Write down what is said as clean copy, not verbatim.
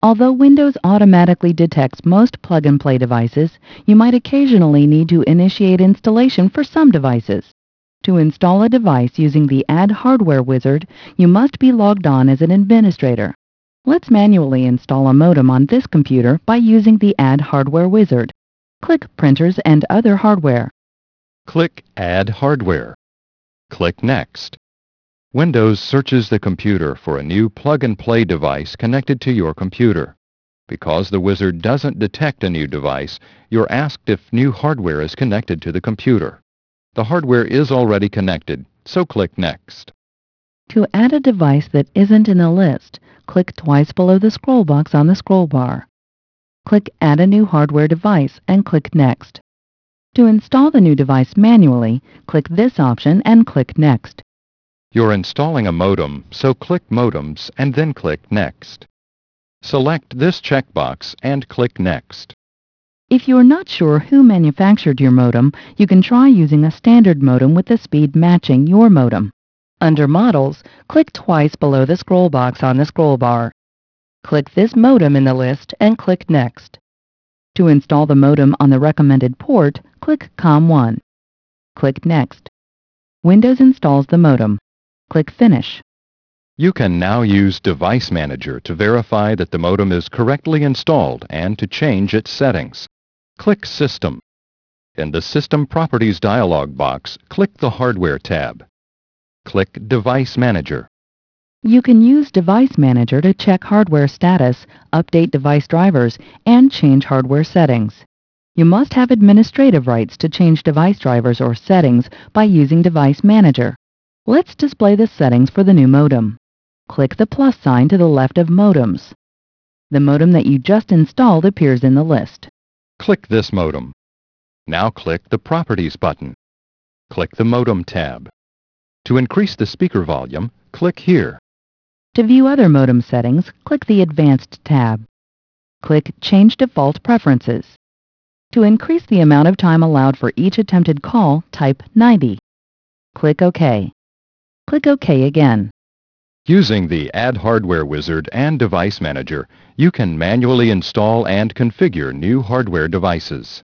Although Windows automatically detects most plug-and-play devices, you might occasionally need to initiate installation for some devices. To install a device using the Add Hardware wizard, you must be logged on as an administrator. Let's manually install a modem on this computer by using the Add Hardware wizard. Click Printers and Other Hardware. Click Add Hardware. Click Next. Windows searches the computer for a new plug-and-play device connected to your computer. Because the wizard doesn't detect a new device, you're asked if new hardware is connected to the computer. The hardware is already connected, so click Next. To add a device that isn't in the list, click twice below the scroll box on the scroll bar. Click Add a new hardware device and click Next. To install the new device manually, click this option and click Next. You're installing a modem, so click Modems and then click Next. Select this checkbox and click Next. If you're not sure who manufactured your modem, you can try using a standard modem with the speed matching your modem. Under Models, click twice below the scroll box on the scroll bar. Click this modem in the list and click Next. To install the modem on the recommended port, click COM1. Click Next. Windows installs the modem. Click Finish. You can now use Device Manager to verify that the modem is correctly installed and to change its settings. Click System. In the System Properties dialog box, click the Hardware tab. Click Device Manager. You can use Device Manager to check hardware status, update device drivers, and change hardware settings. You must have administrative rights to change device drivers or settings by using Device Manager. Let's display the settings for the new modem. Click the plus sign to the left of Modems. The modem that you just installed appears in the list. Click this modem. Now click the Properties button. Click the Modem tab. To increase the speaker volume, click here. To view other modem settings, click the Advanced tab. Click Change Default Preferences. To increase the amount of time allowed for each attempted call, type 90. Click OK. Click OK again. Using the Add Hardware wizard and Device Manager, you can manually install and configure new hardware devices.